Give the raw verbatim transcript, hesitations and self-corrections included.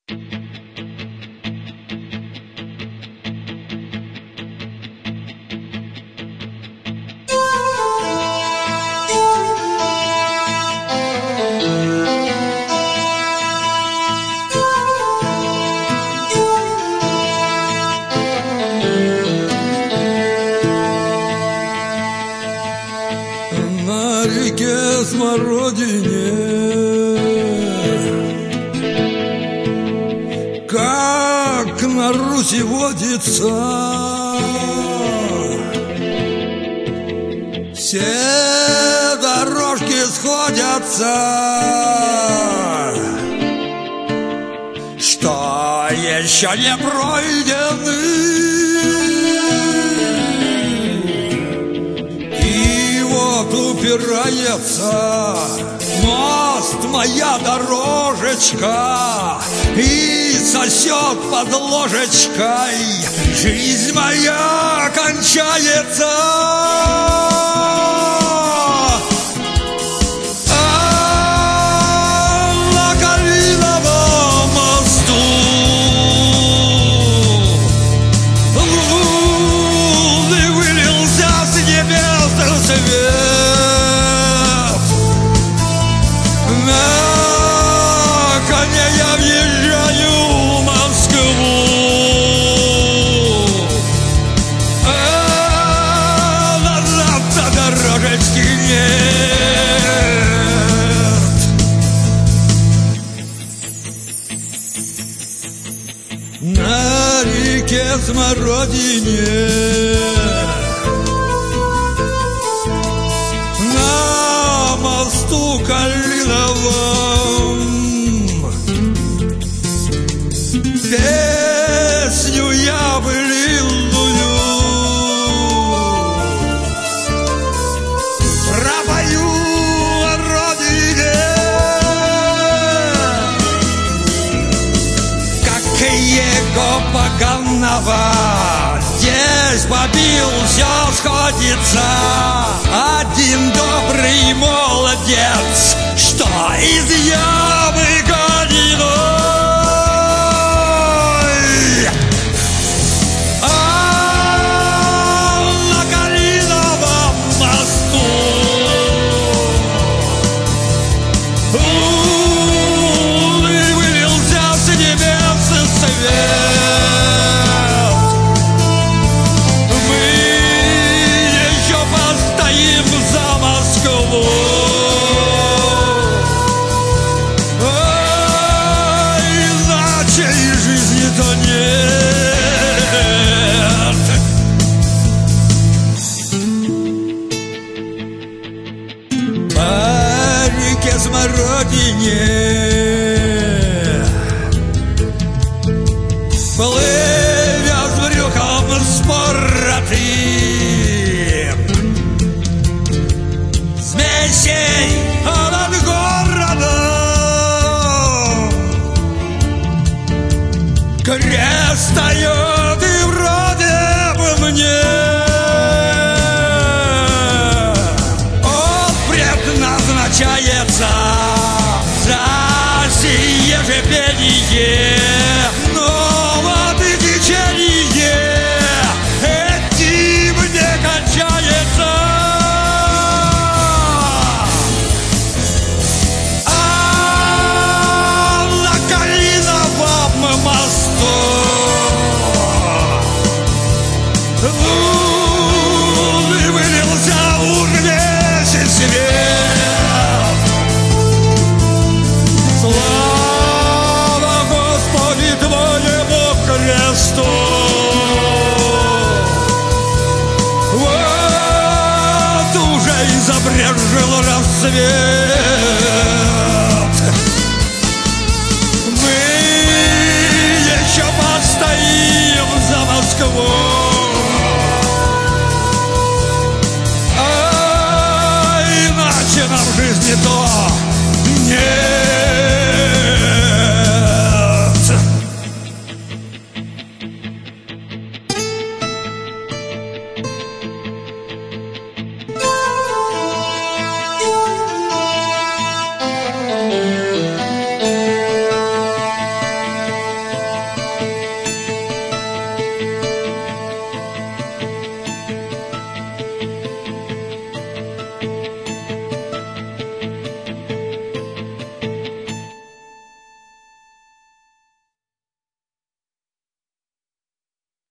На реке Смородине, как на Руси водится, все дорожки сходятся, что еще не пройдены. Упирается мост, моя дорожечка, и сосет под ложечкой. Жизнь моя кончается. А на Калиновом мосту лунный вылился с небес свет. Я въезжаю в Москву, а назад дорожечки нет. На реке Смородине, на мосту Калиновом, песню я былинную пропою о родине, как его поганого здесь побил, все сходится. Один добрый молодец, что из ямы гониной. Смородине плывя с брюхом споротым, смесей над городом, крест стоит и вроде бы мне он предназначается за сие же пение, но вот и течение этим не кончается. А на Калиновом мосту лунный вылился урнейший свет. Вот уже и забрежил рассвет. Мы еще постоим за Москву, а иначе нам в жизни то